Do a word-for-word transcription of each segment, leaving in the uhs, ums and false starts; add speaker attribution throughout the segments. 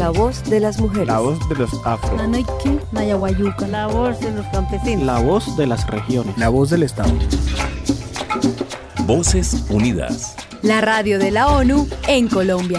Speaker 1: La voz de las mujeres.
Speaker 2: La voz de los afro.
Speaker 3: Nanaiki, Nayaguayuca.
Speaker 4: La voz de los campesinos.
Speaker 2: La voz de las regiones.
Speaker 5: La voz del Estado.
Speaker 6: Voces Unidas.
Speaker 1: La radio de la ONU en Colombia.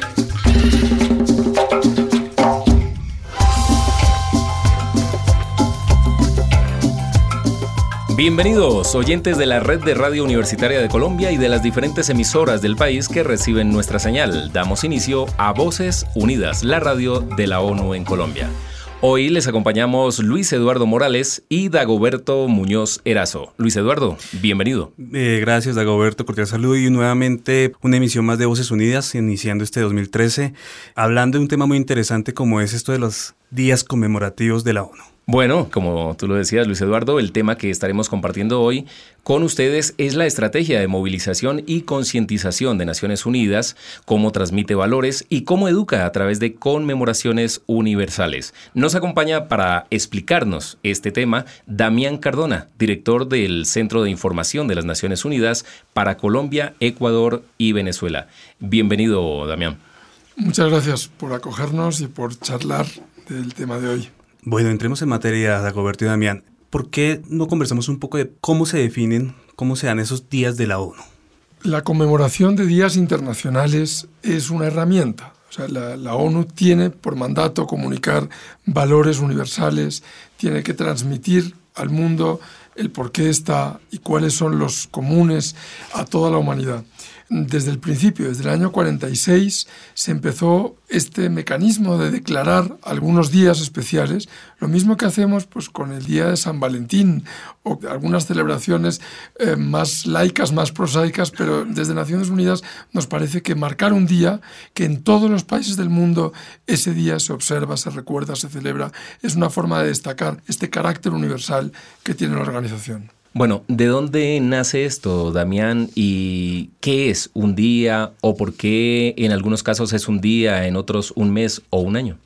Speaker 6: Bienvenidos, oyentes de la Red de Radio Universitaria de Colombia y de las diferentes emisoras del país que reciben nuestra señal. Damos inicio a Voces Unidas, la radio de la ONU en Colombia. Hoy les acompañamos Luis Eduardo Morales y Dagoberto Muñoz Erazo. Luis Eduardo, bienvenido.
Speaker 5: Eh, gracias, Dagoberto, cordial saludo y nuevamente una emisión más de Voces Unidas, iniciando este dos mil trece, hablando de un tema muy interesante como es esto de los días conmemorativos de la ONU.
Speaker 6: Bueno, como tú lo decías, Luis Eduardo, el tema que estaremos compartiendo hoy con ustedes es la estrategia de movilización y concientización de Naciones Unidas, cómo transmite valores y cómo educa a través de conmemoraciones universales. Nos acompaña para explicarnos este tema Damián Cardona, director del Centro de Información de las Naciones Unidas para Colombia, Ecuador y Venezuela. Bienvenido, Damián.
Speaker 7: Muchas gracias por acogernos y por charlar del tema de hoy.
Speaker 5: Bueno, entremos en materia, Dagoberto y Damián. ¿Por qué no conversamos un poco de cómo se definen, cómo se dan esos días de la ONU?
Speaker 7: La conmemoración de días internacionales es una herramienta. O sea, la, la ONU tiene por mandato comunicar valores universales, tiene que transmitir al mundo el por qué está y cuáles son los comunes a toda la humanidad. Desde el principio, desde el año cuarenta y seis, se empezó este mecanismo de declarar algunos días especiales, lo mismo que hacemos pues, con el Día de San Valentín o algunas celebraciones eh, más laicas, más prosaicas, pero desde Naciones Unidas nos parece que marcar un día, que en todos los países del mundo ese día se observa, se recuerda, se celebra, es una forma de destacar este carácter universal que tiene la organización.
Speaker 6: Bueno, ¿de dónde nace esto, Damián? ¿Y qué es un día? ¿O por qué en algunos casos es un día, en otros un mes o un año?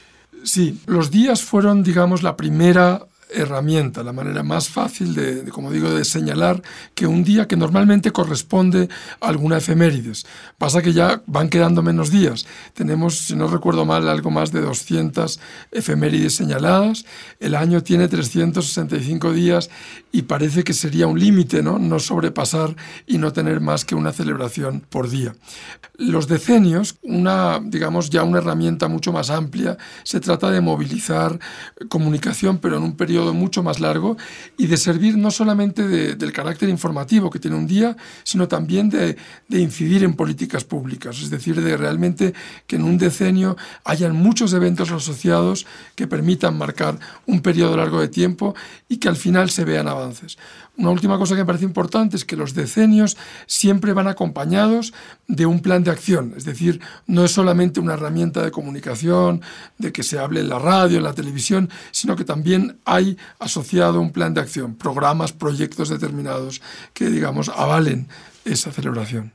Speaker 7: Sí, los días fueron, digamos, la primera herramienta, la manera más fácil de, de, como digo, de señalar que un día que normalmente corresponde a alguna efemérides. Pasa que ya van quedando menos días. Tenemos, si no recuerdo mal, algo más de doscientas efemérides señaladas. El año tiene trescientos sesenta y cinco días y parece que sería un límite, ¿no? No sobrepasar y no tener más que una celebración por día. Los decenios, una, digamos, ya una herramienta mucho más amplia, se trata de movilizar comunicación, pero en un periodo mucho más largo y de servir no solamente de, del carácter informativo que tiene un día, sino también de, de incidir en políticas públicas, es decir, de realmente que en un decenio hayan muchos eventos asociados que permitan marcar un periodo largo de tiempo y que al final se vean avances. Una última cosa que me parece importante es que los decenios siempre van acompañados de un plan de acción, es decir, no es solamente una herramienta de comunicación, de que se hable en la radio, en la televisión, sino que también hay asociado un plan de acción, programas, proyectos determinados que, digamos, avalen esa celebración.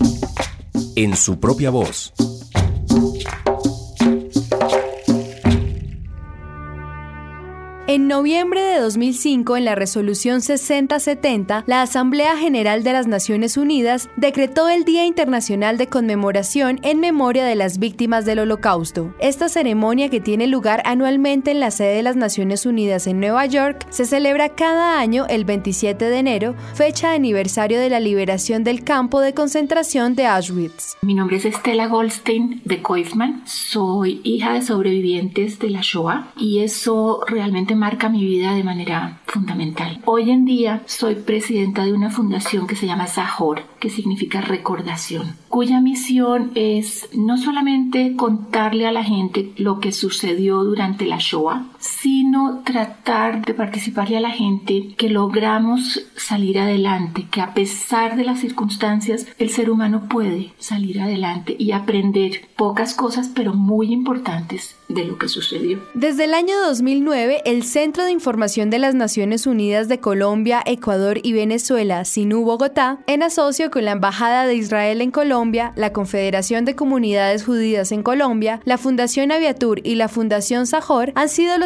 Speaker 6: En su propia voz.
Speaker 1: En noviembre de dos mil cinco, en la resolución sesenta setenta, la Asamblea General de las Naciones Unidas decretó el Día Internacional de Conmemoración en memoria de las víctimas del Holocausto. Esta ceremonia, que tiene lugar anualmente en la sede de las Naciones Unidas en Nueva York, se celebra cada año el veintisiete de enero, fecha de aniversario de la liberación del campo de concentración de Auschwitz.
Speaker 8: Mi nombre es Estela Goldstein de Koifman, soy hija de sobrevivientes de la Shoah y eso realmente marca mi vida de manera fundamental. Hoy en día soy presidenta de una fundación que se llama Zahor, que significa recordación, cuya misión es no solamente contarle a la gente lo que sucedió durante la Shoah, sino tratar de participarle a la gente que logramos salir adelante, que a pesar de las circunstancias el ser humano puede salir adelante y aprender pocas cosas pero muy importantes de lo que sucedió.
Speaker 1: Desde el año dos mil nueve, el Centro de Información de las Naciones Unidas de Colombia, Ecuador y Venezuela, S I N U Bogotá, en asocio con la Embajada de Israel en Colombia, la Confederación de Comunidades Judías en Colombia, la Fundación Aviatur y la Fundación Zahor, han sido los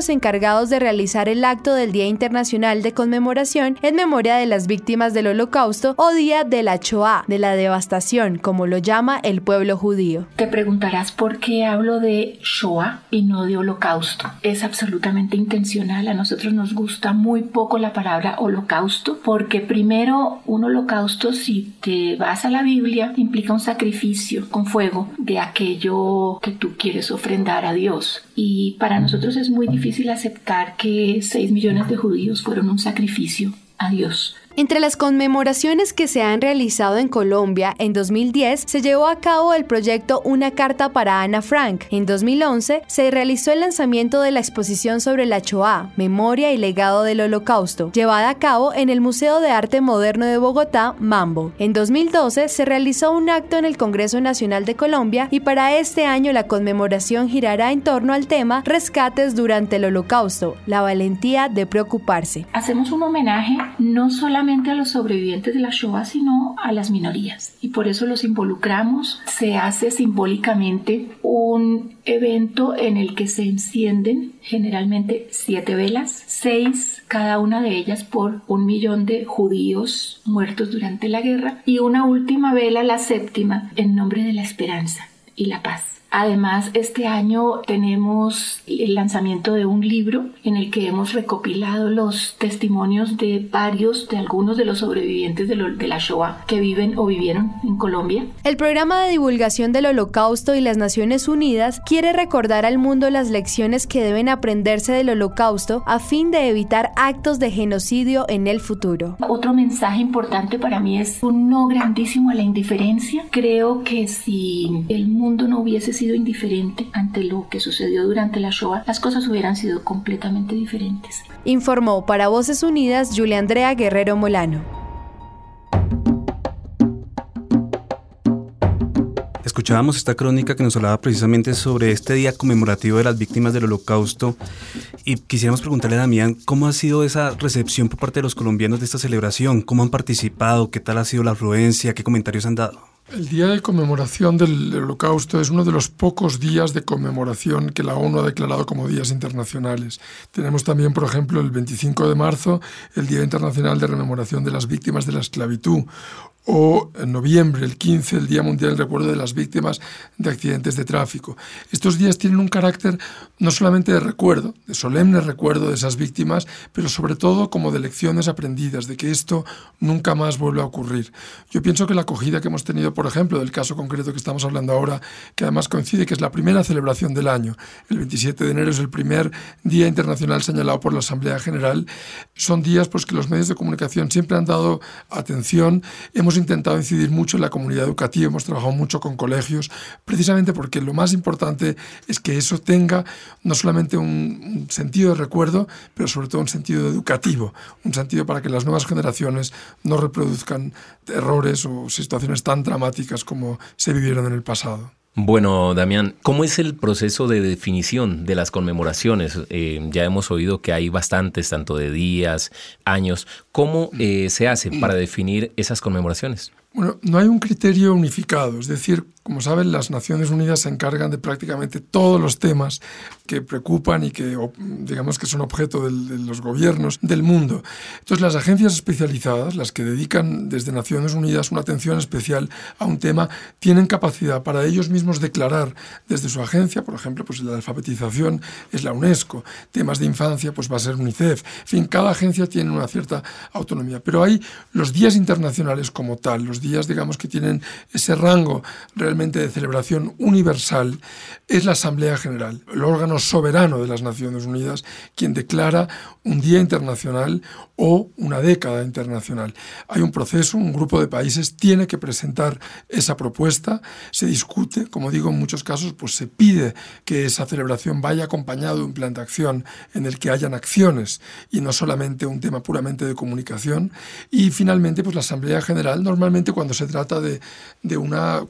Speaker 1: los encargados de realizar el acto del Día Internacional de Conmemoración en memoria de las víctimas del Holocausto o Día de la Shoah, de la devastación, como lo llama el pueblo judío.
Speaker 8: Te preguntarás por qué hablo de Shoah y no de Holocausto. Es absolutamente intencional. A nosotros nos gusta muy poco la palabra Holocausto porque primero un holocausto, si te vas a la Biblia, implica un sacrificio con fuego de aquello que tú quieres ofrendar a Dios. Y para nosotros es muy difícil aceptar que seis millones de judíos fueron un sacrificio a Dios.
Speaker 1: Entre las conmemoraciones que se han realizado en Colombia, en dos mil diez se llevó a cabo el proyecto Una Carta para Ana Frank. En dos mil once se realizó el lanzamiento de la exposición sobre la Shoah, Memoria y Legado del Holocausto, llevada a cabo en el Museo de Arte Moderno de Bogotá, Mambo. En dos mil doce se realizó un acto en el Congreso Nacional de Colombia y para este año la conmemoración girará en torno al tema Rescates durante el Holocausto, la valentía de preocuparse.
Speaker 8: Hacemos un homenaje no solamente a los sobrevivientes de la Shoah, sino a las minorías. Y por eso los involucramos. Se hace simbólicamente un evento en el que se encienden generalmente siete velas, seis cada una de ellas por un millón de judíos muertos durante la guerra, y una última vela, la séptima, en nombre de la esperanza y la paz. Además, este año tenemos el lanzamiento de un libro en el que hemos recopilado los testimonios de varios, de algunos de los sobrevivientes de, lo, de la Shoah que viven o vivieron en Colombia.
Speaker 1: El programa de divulgación del Holocausto y las Naciones Unidas quiere recordar al mundo las lecciones que deben aprenderse del Holocausto a fin de evitar actos de genocidio en el futuro.
Speaker 8: Otro mensaje importante para mí es un no grandísimo a la indiferencia. Creo que si el mundo no hubiese sido indiferente ante lo que sucedió durante la Shoah, las cosas hubieran sido completamente diferentes.
Speaker 1: Informó para Voces Unidas Julia Andrea Guerrero Molano.
Speaker 5: Escuchábamos esta crónica que nos hablaba precisamente sobre este día conmemorativo de las víctimas del Holocausto y quisiéramos preguntarle a Damián cómo ha sido esa recepción por parte de los colombianos de esta celebración, cómo han participado, qué tal ha sido la afluencia, qué comentarios han dado.
Speaker 7: El Día de Conmemoración del Holocausto es uno de los pocos días de conmemoración que la ONU ha declarado como días internacionales. Tenemos también, por ejemplo, el veinticinco de marzo, el Día Internacional de Rememoración de las Víctimas de la Esclavitud, o en noviembre, el quince, el Día Mundial del Recuerdo de las Víctimas de Accidentes de Tráfico. Estos días tienen un carácter no solamente de recuerdo, de solemne recuerdo de esas víctimas, pero sobre todo como de lecciones aprendidas, de que esto nunca más vuelva a ocurrir. Yo pienso que la acogida que hemos tenido, por ejemplo, del caso concreto que estamos hablando ahora, que además coincide que es la primera celebración del año, el veintisiete de enero es el primer Día Internacional señalado por la Asamblea General, son días pues, que los medios de comunicación siempre han dado atención. Hemos intentado incidir mucho en la comunidad educativa, hemos trabajado mucho con colegios, precisamente porque lo más importante es que eso tenga no solamente un, un sentido de recuerdo, pero sobre todo un sentido educativo, un sentido para que las nuevas generaciones no reproduzcan errores o situaciones tan dramáticas como se vivieron en el pasado.
Speaker 6: Bueno, Damián, ¿cómo es el proceso de definición de las conmemoraciones? Eh, ya hemos oído que hay bastantes, tanto de días, años. ¿Cómo eh, se hace para definir esas conmemoraciones?
Speaker 7: Bueno, no hay un criterio unificado, es decir, como saben, las Naciones Unidas se encargan de prácticamente todos los temas que preocupan y que, digamos, que son objeto del, de los gobiernos del mundo. Entonces, las agencias especializadas, las que dedican desde Naciones Unidas una atención especial a un tema, tienen capacidad para ellos mismos declarar desde su agencia, por ejemplo, pues la alfabetización es la UNESCO, temas de infancia pues va a ser UNICEF, en fin, cada agencia tiene una cierta autonomía, pero hay los días internacionales como tal, los días, digamos, que tienen ese rango realmente de celebración universal, es la Asamblea General, el órgano soberano de las Naciones Unidas, quien declara un día internacional o una década internacional. Hay un proceso, un grupo de países tiene que presentar esa propuesta, se discute, como digo, en muchos casos pues se pide que esa celebración vaya acompañado de un plan de acción en el que hayan acciones y no solamente un tema puramente de comunicación. Y finalmente, pues la Asamblea General, normalmente cuando se trata de, de una conmemoración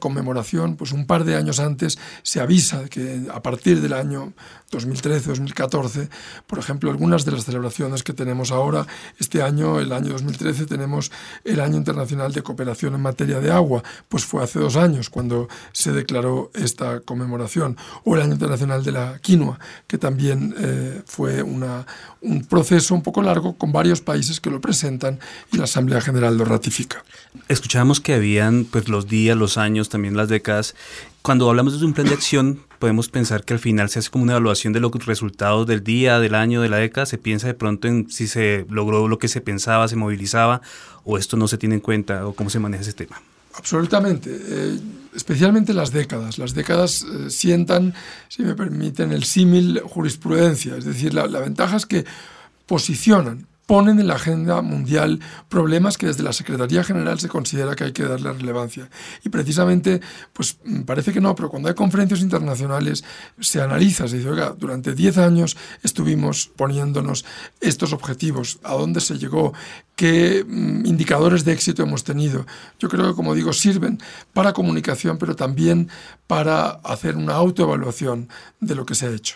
Speaker 7: celebración, pues un par de años antes se avisa que a partir del año dos mil trece dos mil catorce, por ejemplo, algunas de las celebraciones que tenemos ahora, este año, el año dos mil trece, tenemos el Año Internacional de Cooperación en Materia de Agua, pues fue hace dos años cuando se declaró esta conmemoración, o el Año Internacional de la Quinoa, que también eh, fue una, un proceso un poco largo con varios países que lo presentan y la Asamblea General lo ratifica.
Speaker 5: Escuchábamos que habían pues, los días, los años, también las décadas. Cuando hablamos de un plan de acción, podemos pensar que al final se hace como una evaluación de los resultados del día, del año, de la década. Se piensa de pronto en si se logró lo que se pensaba, se movilizaba, o esto no se tiene en cuenta, o cómo se maneja ese tema.
Speaker 7: Absolutamente, eh, especialmente las décadas. Las décadas eh, sientan, si me permiten, el símil jurisprudencia. Es decir, la, la ventaja es que posicionan, ponen en la agenda mundial problemas que desde la Secretaría General se considera que hay que darle relevancia. Y precisamente, pues parece que no, pero cuando hay conferencias internacionales se analiza, se dice, oiga, durante diez años estuvimos poniéndonos estos objetivos, a dónde se llegó, qué mm, indicadores de éxito hemos tenido. Yo creo que, como digo, sirven para comunicación, pero también para hacer una autoevaluación de lo que se ha hecho.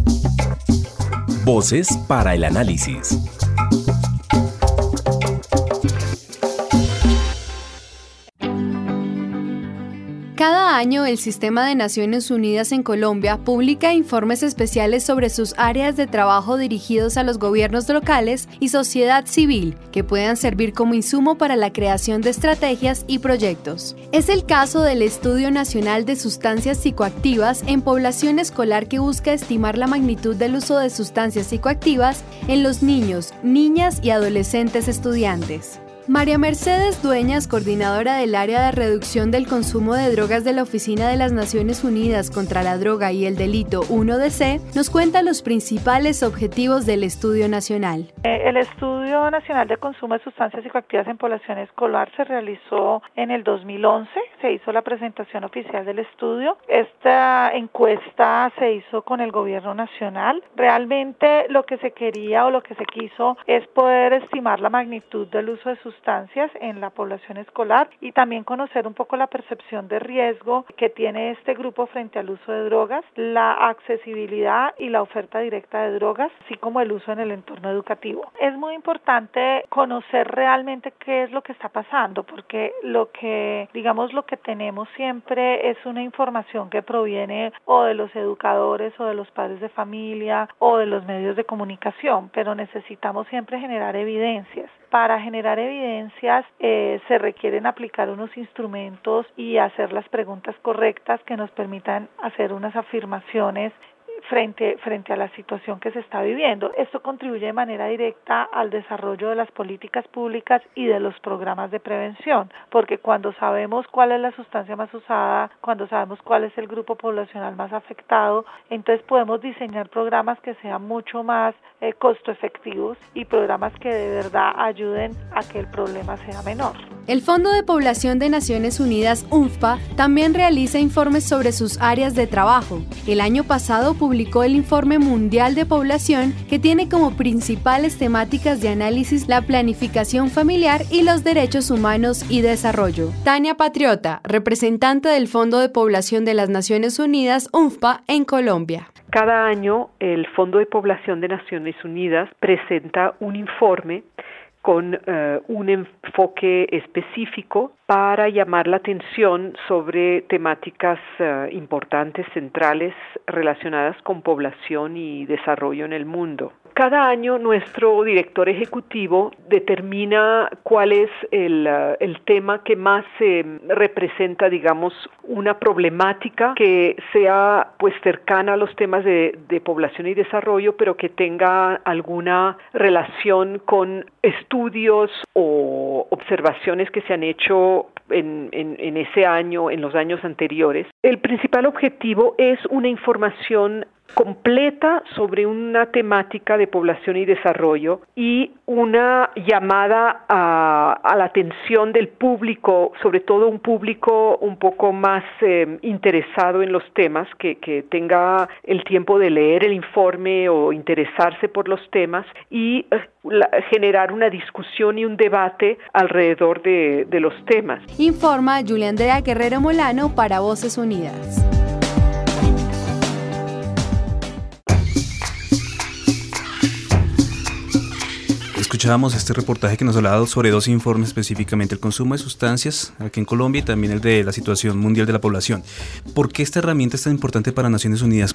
Speaker 4: Voces para el análisis.
Speaker 1: Cada año, el Sistema de Naciones Unidas en Colombia publica informes especiales sobre sus áreas de trabajo dirigidos a los gobiernos locales y sociedad civil, que puedan servir como insumo para la creación de estrategias y proyectos. Es el caso del Estudio Nacional de Sustancias Psicoactivas en Población Escolar, que busca estimar la magnitud del uso de sustancias psicoactivas en los niños, niñas y adolescentes estudiantes. María Mercedes Dueñas, coordinadora del área de reducción del consumo de drogas de la Oficina de las Naciones Unidas contra la Droga y el Delito uno D C, nos cuenta los principales objetivos del estudio nacional.
Speaker 9: El Estudio Nacional de Consumo de Sustancias Psicoactivas en Población Escolar se realizó en el dos mil once, se hizo la presentación oficial del estudio. Esta encuesta se hizo con el gobierno nacional. Realmente lo que se quería o lo que se quiso es poder estimar la magnitud del uso de sustancias sustancias en la población escolar y también conocer un poco la percepción de riesgo que tiene este grupo frente al uso de drogas, la accesibilidad y la oferta directa de drogas, así como el uso en el entorno educativo. Es muy importante conocer realmente qué es lo que está pasando, porque lo que, digamos, lo que tenemos siempre es una información que proviene o de los educadores o de los padres de familia o de los medios de comunicación, pero necesitamos siempre generar evidencias. Para generar evidencias eh, se requieren aplicar unos instrumentos y hacer las preguntas correctas que nos permitan hacer unas afirmaciones frente, frente a la situación que se está viviendo. Esto contribuye de manera directa al desarrollo de las políticas públicas y de los programas de prevención, porque cuando sabemos cuál es la sustancia más usada, cuando sabemos cuál es el grupo poblacional más afectado, entonces podemos diseñar programas que sean mucho más eh, costo efectivos y programas que de verdad ayuden a que el problema sea menor.
Speaker 1: El Fondo de Población de Naciones Unidas, UNFPA, también realiza informes sobre sus áreas de trabajo. El año pasado publicó el Informe Mundial de Población, que tiene como principales temáticas de análisis la planificación familiar y los derechos humanos y desarrollo. Tania Patriota, representante del Fondo de Población de las Naciones Unidas, UNFPA, en Colombia.
Speaker 10: Cada año, el Fondo de Población de Naciones Unidas presenta un informe con uh, un enfoque específico para llamar la atención sobre temáticas uh, importantes, centrales, relacionadas con población y desarrollo en el mundo. Cada año nuestro director ejecutivo determina cuál es el, uh, el tema que más eh, representa, digamos, una problemática que sea pues cercana a los temas de, de población y desarrollo, pero que tenga alguna relación con estudios o observaciones que se han hecho en, en, en ese año, en los años anteriores. El principal objetivo es una información completa sobre una temática de población y desarrollo y una llamada a, a la atención del público, sobre todo un público un poco más eh, interesado en los temas, que, que tenga el tiempo de leer el informe o interesarse por los temas y eh, la, generar una discusión y un debate alrededor de, de los temas.
Speaker 1: Informa Julia Andrea Guerrero Molano para Voces Unidas.
Speaker 5: Escuchábamos este reportaje que nos ha hablado sobre dos informes, específicamente el consumo de sustancias aquí en Colombia y también el de la situación mundial de la población. ¿Por qué esta herramienta es tan importante para Naciones Unidas?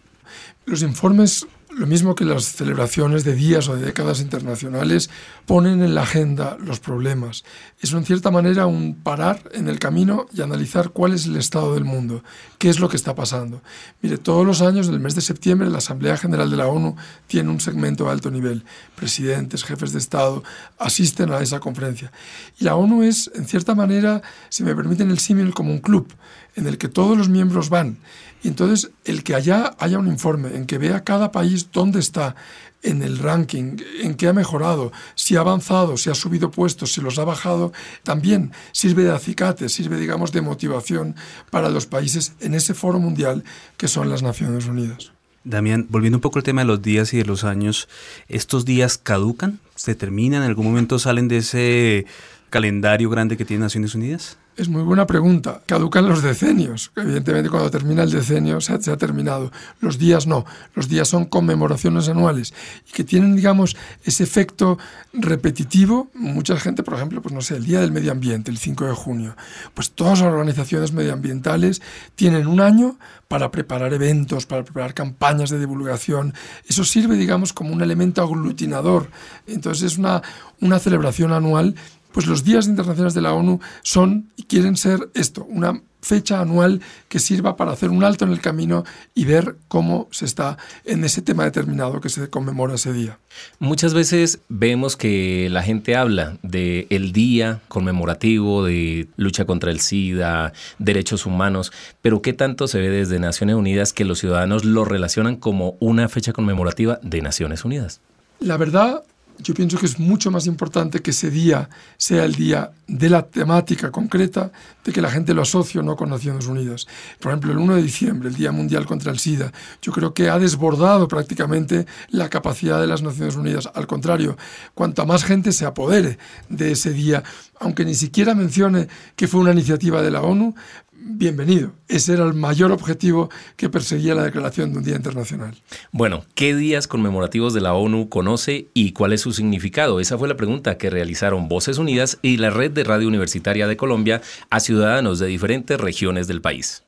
Speaker 7: Los informes, lo mismo que las celebraciones de días o de décadas internacionales, ponen en la agenda los problemas. Es en cierta manera un parar en el camino y analizar cuál es el estado del mundo, qué es lo que está pasando. Mire, todos los años, en el mes de septiembre, la Asamblea General de la ONU tiene un segmento de alto nivel. Presidentes, jefes de Estado asisten a esa conferencia. Y la ONU es, en cierta manera, si me permiten el símil, como un club en el que todos los miembros van. Y entonces, el que allá haya un informe en que vea cada país dónde está en el ranking, en qué ha mejorado, si ha avanzado, si ha subido puestos, si los ha bajado, también sirve de acicate, sirve, digamos, de motivación para los países en ese foro mundial que son las Naciones Unidas.
Speaker 5: Damián, volviendo un poco al tema de los días y de los años, ¿estos días caducan? ¿Se terminan? ¿En algún momento salen de ese calendario grande que tiene Naciones Unidas?
Speaker 7: Es muy buena pregunta. Caducan los decenios. Evidentemente, cuando termina el decenio se ha, se ha terminado. Los días no. Los días son conmemoraciones anuales y que tienen, digamos, ese efecto repetitivo. Mucha gente, por ejemplo, pues no sé, el Día del Medio Ambiente, el cinco de junio. Pues todas las organizaciones medioambientales tienen un año para preparar eventos, para preparar campañas de divulgación. Eso sirve, digamos, como un elemento aglutinador. Entonces es una, una celebración anual. Pues los días internacionales de la ONU son y quieren ser esto, una fecha anual que sirva para hacer un alto en el camino y ver cómo se está en ese tema determinado que se conmemora ese día.
Speaker 6: Muchas veces vemos que la gente habla del día conmemorativo de lucha contra el SIDA, derechos humanos, pero ¿qué tanto se ve desde Naciones Unidas que los ciudadanos lo relacionan como una fecha conmemorativa de Naciones Unidas?
Speaker 7: La verdad, yo pienso que es mucho más importante que ese día sea el día de la temática concreta, de que la gente lo asocie o no con Naciones Unidas. Por ejemplo, el uno de diciembre, el Día Mundial contra el SIDA, yo creo que ha desbordado prácticamente la capacidad de las Naciones Unidas. Al contrario, cuanta más gente se apodere de ese día, aunque ni siquiera mencione que fue una iniciativa de la ONU, bienvenido. Ese era el mayor objetivo que perseguía la declaración de un Día Internacional.
Speaker 6: Bueno, ¿qué días conmemorativos de la ONU conoce y cuál es su significado? Esa fue la pregunta que realizaron Voces Unidas y la Red de Radio Universitaria de Colombia a ciudadanos de diferentes regiones del país.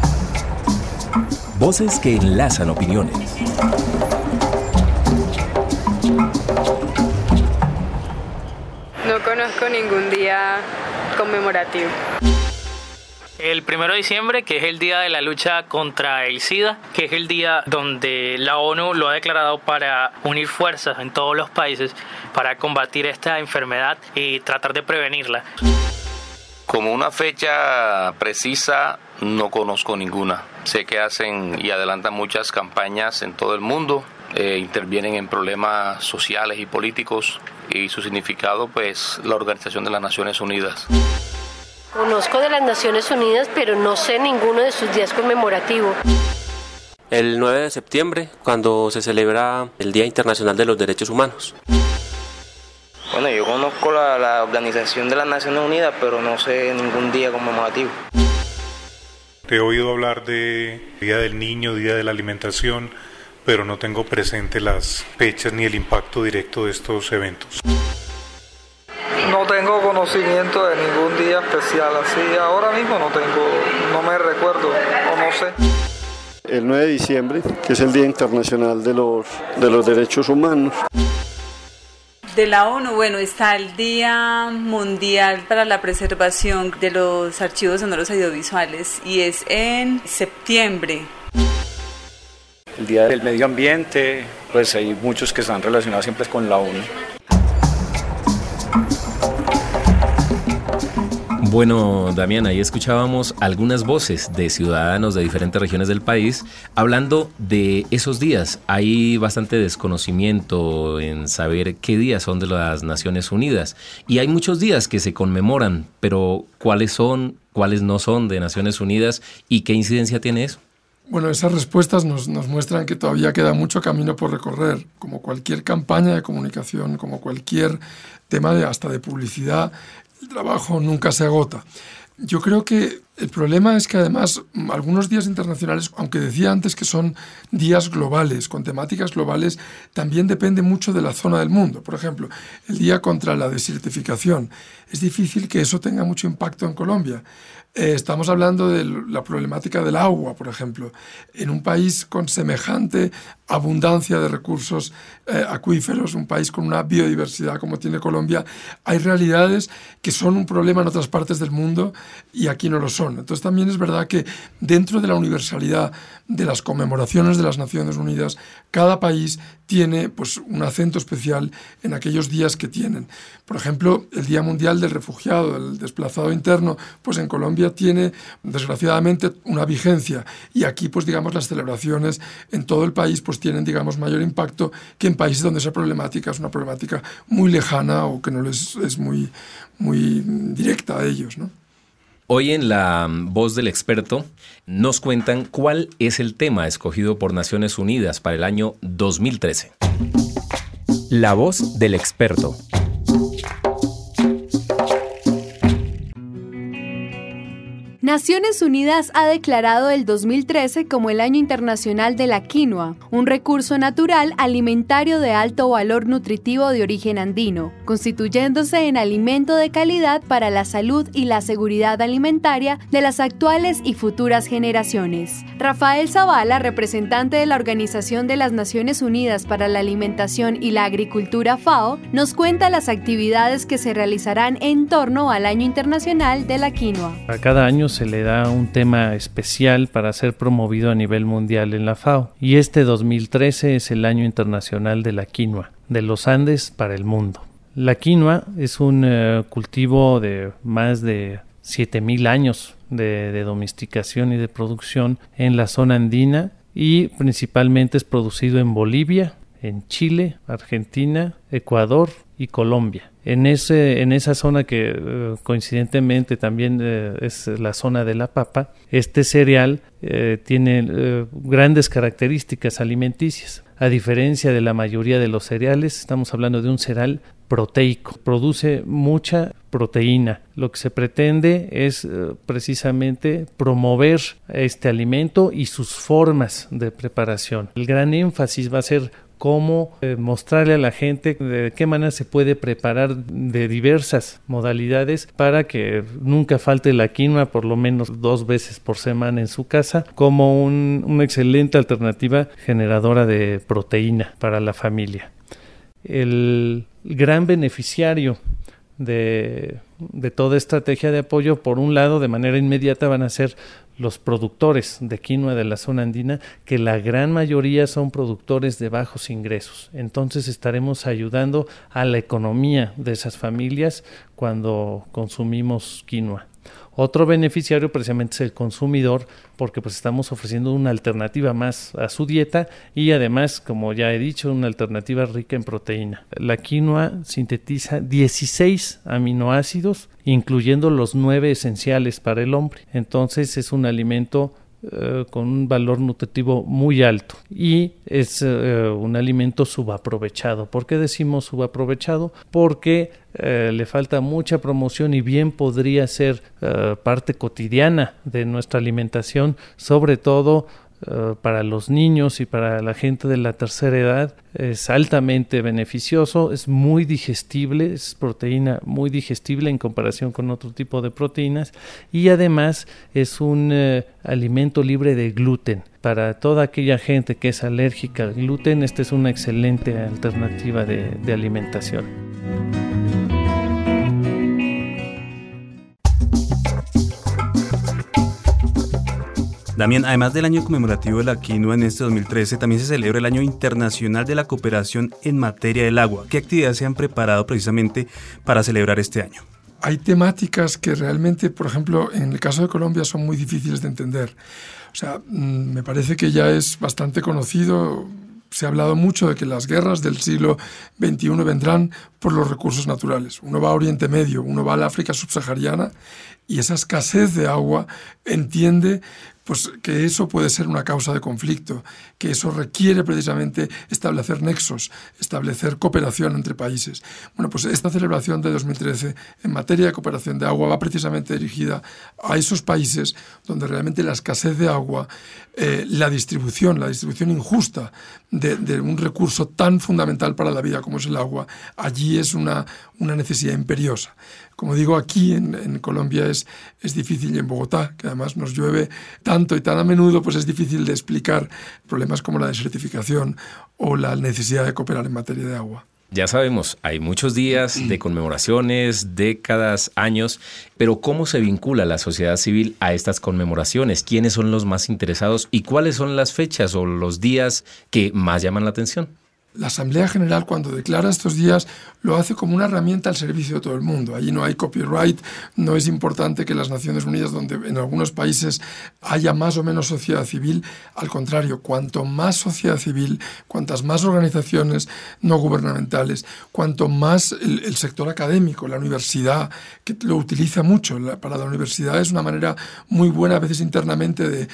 Speaker 4: Voces que enlazan opiniones.
Speaker 11: No conozco ningún día conmemorativo.
Speaker 12: El primero de diciembre, que es el día de la lucha contra el SIDA, que es el día donde la ONU lo ha declarado para unir fuerzas en todos los países para combatir esta enfermedad y tratar de prevenirla.
Speaker 13: Como una fecha precisa, no conozco ninguna. Sé que hacen y adelantan muchas campañas en todo el mundo, eh, intervienen en problemas sociales y políticos, y su significado, pues, la Organización de las Naciones Unidas.
Speaker 14: Conozco de las Naciones Unidas, pero no sé ninguno de sus días conmemorativos.
Speaker 15: El nueve de septiembre, cuando se celebra el Día Internacional de los Derechos Humanos.
Speaker 16: Bueno, yo conozco la, la Organización de las Naciones Unidas, pero no sé ningún día conmemorativo.
Speaker 17: He oído hablar de Día del Niño, Día de la Alimentación, pero no tengo presente las fechas ni el impacto directo de estos eventos.
Speaker 18: No tengo conocimiento de ningún día especial, así ahora mismo no tengo, no me recuerdo o no sé.
Speaker 19: El nueve de diciembre, que es el Día Internacional de los, de los Derechos Humanos.
Speaker 20: De la ONU, bueno, está el Día Mundial para la Preservación de los Archivos Sonoros Audiovisuales y es en septiembre.
Speaker 2: El Día del Medio Ambiente, pues hay muchos que están relacionados siempre con la ONU.
Speaker 6: Bueno, Damián, ahí escuchábamos algunas voces de ciudadanos de diferentes regiones del país hablando de esos días. Hay bastante desconocimiento en saber qué días son de las Naciones Unidas. Y hay muchos días que se conmemoran, pero ¿cuáles son, cuáles no son de Naciones Unidas y qué incidencia tiene eso?
Speaker 7: Bueno, esas respuestas nos, nos muestran que todavía queda mucho camino por recorrer. Como cualquier campaña de comunicación, como cualquier tema de, hasta de publicidad, el trabajo nunca se agota. Yo creo que el problema es que además algunos días internacionales, aunque decía antes que son días globales, con temáticas globales, también depende mucho de la zona del mundo. Por ejemplo, el Día contra la Desertificación. Es difícil que eso tenga mucho impacto en Colombia. Eh, estamos hablando de la problemática del agua, por ejemplo. En un país con semejante abundancia de recursos eh, acuíferos, un país con una biodiversidad como tiene Colombia, hay realidades que son un problema en otras partes del mundo y aquí no lo son. Entonces también es verdad que dentro de la universalidad de las conmemoraciones de las Naciones Unidas, cada país tiene pues, un acento especial en aquellos días que tienen. Por ejemplo, el Día Mundial del Refugiado, del Desplazado Interno, pues en Colombia tiene desgraciadamente una vigencia y aquí pues digamos las celebraciones en todo el país pues tienen digamos mayor impacto que en países donde esa problemática es una problemática muy lejana o que no les es muy, muy directa a ellos, ¿no?
Speaker 6: Hoy en La Voz del Experto nos cuentan cuál es el tema escogido por Naciones Unidas para el año dos mil trece.
Speaker 4: La Voz del Experto.
Speaker 1: Naciones Unidas ha declarado el dos mil trece como el Año Internacional de la Quinoa, un recurso natural alimentario de alto valor nutritivo de origen andino, constituyéndose en alimento de calidad para la salud y la seguridad alimentaria de las actuales y futuras generaciones. Rafael Zavala, representante de la Organización de las Naciones Unidas para la Alimentación y la Agricultura FAO, nos cuenta las actividades que se realizarán en torno al Año Internacional de la Quinoa.
Speaker 21: A cada año se le da un tema especial para ser promovido a nivel mundial en la FAO y este dos mil trece es el Año Internacional de la Quinoa, de los Andes para el mundo. La quinoa es un uh, cultivo de más de siete mil años de, de domesticación y de producción en la zona andina y principalmente es producido en Bolivia, en Chile, Argentina, Ecuador y Colombia. En ese en esa zona que eh, coincidentemente también eh, es la zona de la papa, este cereal eh, tiene eh, grandes características alimenticias. A diferencia de la mayoría de los cereales, estamos hablando de un cereal proteico, produce mucha proteína. Lo que se pretende es eh, precisamente promover este alimento y sus formas de preparación. El gran énfasis va a ser cómo eh, mostrarle a la gente de qué manera se puede preparar de diversas modalidades para que nunca falte la quinoa por lo menos dos veces por semana en su casa, como un, una excelente alternativa generadora de proteína para la familia. El gran beneficiario de, de toda estrategia de apoyo, por un lado, de manera inmediata van a ser los productores de quinoa de la zona andina, que la gran mayoría son productores de bajos ingresos. Entonces estaremos ayudando a la economía de esas familias cuando consumimos quinoa. Otro beneficiario precisamente es el consumidor, porque pues estamos ofreciendo una alternativa más a su dieta y además, como ya he dicho, una alternativa rica en proteína. La quinoa sintetiza dieciséis aminoácidos, incluyendo los nueve esenciales para el hombre. Entonces es un alimento Uh, con un valor nutritivo muy alto y es uh, un alimento subaprovechado. ¿Por qué decimos subaprovechado? Porque uh, le falta mucha promoción y bien podría ser uh, parte cotidiana de nuestra alimentación, sobre todo Uh, para los niños y para la gente de la tercera edad. Es altamente beneficioso, es muy digestible, es proteína muy digestible en comparación con otro tipo de proteínas y además es un uh, alimento libre de gluten. Para toda aquella gente que es alérgica al gluten, esta es una excelente alternativa de, de alimentación.
Speaker 5: Damián, además del año conmemorativo de la quinoa en este dos mil trece, también se celebra el Año Internacional de la Cooperación en materia del agua. ¿Qué actividades se han preparado precisamente para celebrar este año?
Speaker 7: hay temáticas que realmente, por ejemplo, en el caso de Colombia son muy difíciles de entender. O sea, me parece que ya es bastante conocido, se ha hablado mucho de que las guerras del siglo veintiuno vendrán por los recursos naturales. Uno va a Oriente Medio, uno va al África subsahariana y esa escasez de agua entiende pues que eso puede ser una causa de conflicto, que eso requiere precisamente establecer nexos, establecer cooperación entre países. Bueno, pues esta celebración de dos mil trece en materia de cooperación de agua va precisamente dirigida a esos países donde realmente la escasez de agua, eh, la distribución, la distribución injusta de, de un recurso tan fundamental para la vida como es el agua, allí es una, una necesidad imperiosa. Como digo, aquí en, en Colombia es, es difícil, y en Bogotá, que además nos llueve tanto y tan a menudo, pues es difícil de explicar problemas como la desertificación o la necesidad de cooperar en materia de agua.
Speaker 6: Ya sabemos, hay muchos días de conmemoraciones, décadas, años, pero ¿cómo se vincula la sociedad civil a estas conmemoraciones? ¿Quiénes son los más interesados y cuáles son las fechas o los días que más llaman la atención?
Speaker 7: La Asamblea General, cuando declara estos días, lo hace como una herramienta al servicio de todo el mundo. Allí no hay copyright, no es importante que las Naciones Unidas, donde en algunos países haya más o menos sociedad civil, al contrario, cuanto más sociedad civil, cuantas más organizaciones no gubernamentales, cuanto más el, el sector académico, la universidad, que lo utiliza mucho. La, para la universidad es una manera muy buena, a veces internamente, de,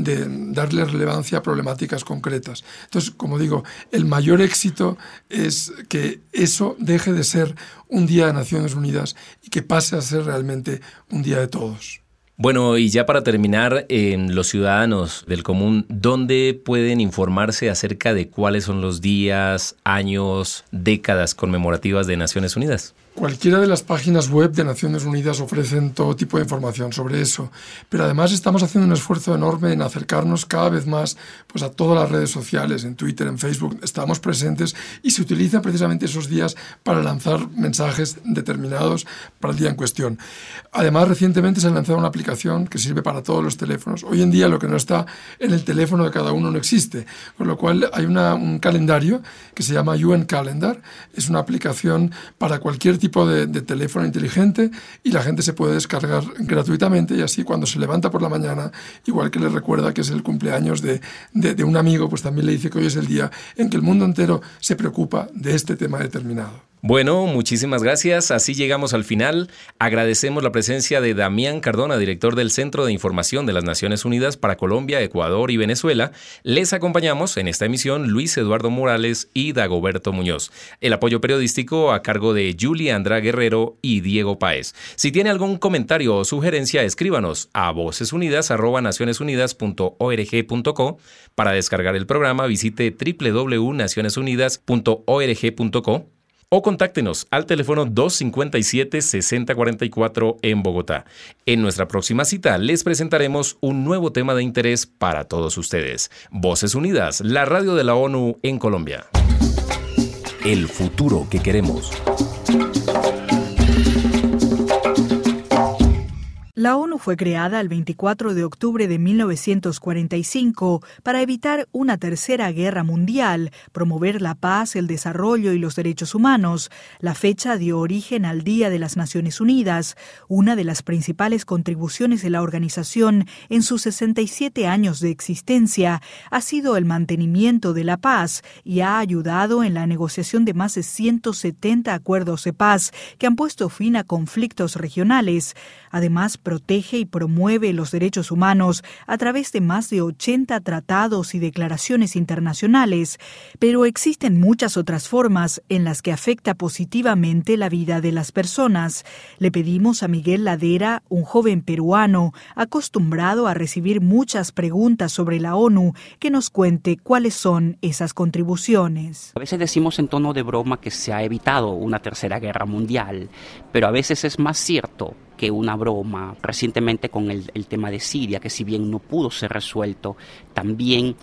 Speaker 7: de darle relevancia a problemáticas concretas. Entonces, como digo, el mayor éxito es que eso deje de ser un día de Naciones Unidas y que pase a ser realmente un día de todos.
Speaker 6: Bueno, y ya para terminar, eh, los ciudadanos del común, ¿dónde pueden informarse acerca de cuáles son los días, años, décadas conmemorativas de Naciones Unidas?
Speaker 7: Cualquiera de las páginas web de Naciones Unidas ofrecen todo tipo de información sobre eso, pero además estamos haciendo un esfuerzo enorme en acercarnos cada vez más pues, a todas las redes sociales, en Twitter, en Facebook, estamos presentes y se utilizan precisamente esos días para lanzar mensajes determinados para el día en cuestión. Además, recientemente se ha lanzado una aplicación que sirve para todos los teléfonos. Hoy en día lo que no está en el teléfono de cada uno no existe, con lo cual hay una, un calendario que se llama U N Calendar, es una aplicación para cualquier tipo de, de teléfono inteligente y la gente se puede descargar gratuitamente y así cuando se levanta por la mañana, igual que le recuerda que es el cumpleaños de, de, de un amigo, pues también le dice que hoy es el día en que el mundo entero se preocupa de este tema determinado.
Speaker 6: Bueno, muchísimas gracias. Así llegamos al final. Agradecemos la presencia de Damián Cardona, director del Centro de Información de las Naciones Unidas para Colombia, Ecuador y Venezuela. Les acompañamos en esta emisión Luis Eduardo Morales y Dagoberto Muñoz. El apoyo periodístico a cargo de Julia Andrá Guerrero y Diego Páez. Si tiene algún comentario o sugerencia, escríbanos a vocesunidas arroba nacionesunidas punto org punto co. Para descargar el programa, visite doble u doble u doble u punto naciones unidas punto org punto co. O contáctenos al teléfono dos cinco siete, seis cero cuatro cuatro en Bogotá. En nuestra próxima cita les presentaremos un nuevo tema de interés para todos ustedes. Voces Unidas, la radio de la ONU en Colombia.
Speaker 4: El futuro que queremos.
Speaker 3: La ONU fue creada el veinticuatro de octubre de mil novecientos cuarenta y cinco para evitar una tercera guerra mundial, promover la paz, el desarrollo y los derechos humanos. La fecha dio origen al Día de las Naciones Unidas, una de las principales contribuciones de la organización en sus sesenta y siete años de existencia ha sido el mantenimiento de la paz y ha ayudado en la negociación de más de ciento setenta acuerdos de paz que han puesto fin a conflictos regionales. Además, protege y promueve los derechos humanos a través de más de ochenta tratados y declaraciones internacionales, pero existen muchas otras formas en las que afecta positivamente la vida de las personas. Le pedimos a Miguel Ladera, un joven peruano acostumbrado a recibir muchas preguntas sobre la ONU, que nos cuente cuáles son esas contribuciones.
Speaker 22: A veces decimos en tono de broma que se ha evitado una tercera guerra mundial, pero a veces es más cierto que una broma. Recientemente con el, el tema de Siria, que si bien no pudo ser resuelto, también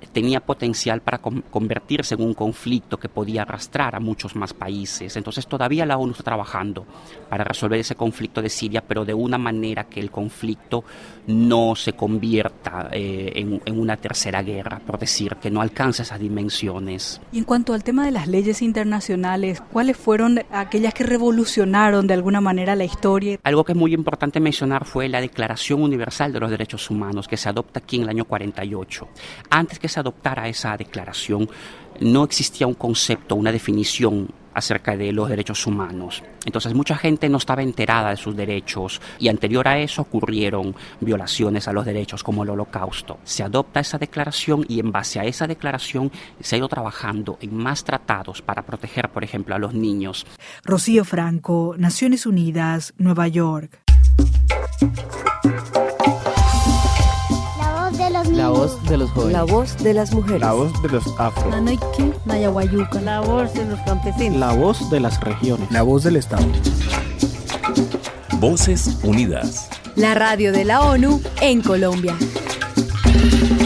Speaker 22: tenía potencial para com- convertirse en un conflicto que podía arrastrar a muchos más países. Entonces todavía la ONU está trabajando para resolver ese conflicto de Siria, pero de una manera que el conflicto no se convierta eh, en, en una tercera guerra, por decir, que no alcance esas dimensiones.
Speaker 3: Y en cuanto al tema de las leyes internacionales, ¿cuáles fueron aquellas que revolucionaron de alguna manera la historia?
Speaker 22: Algo que es muy importante mencionar fue la Declaración Universal de los Derechos Humanos, que se adopta aquí en el año cuarenta y ocho. Antes que se adoptara esa declaración, no existía un concepto, una definición acerca de los derechos humanos. Entonces mucha gente no estaba enterada de sus derechos y anterior a eso ocurrieron violaciones a los derechos como el Holocausto. Se adopta esa declaración y en base a esa declaración se ha ido trabajando en más tratados para proteger, por ejemplo, a los niños.
Speaker 3: Rocío Franco, Naciones Unidas, Nueva York.
Speaker 8: La voz de los jóvenes.
Speaker 9: La voz de las mujeres.
Speaker 8: La voz de los afro.
Speaker 9: Nanaiki, Nayaguayuca.
Speaker 8: La voz de los campesinos. La voz de las regiones.
Speaker 4: La voz del Estado. Voces Unidas.
Speaker 1: La radio de la ONU en Colombia.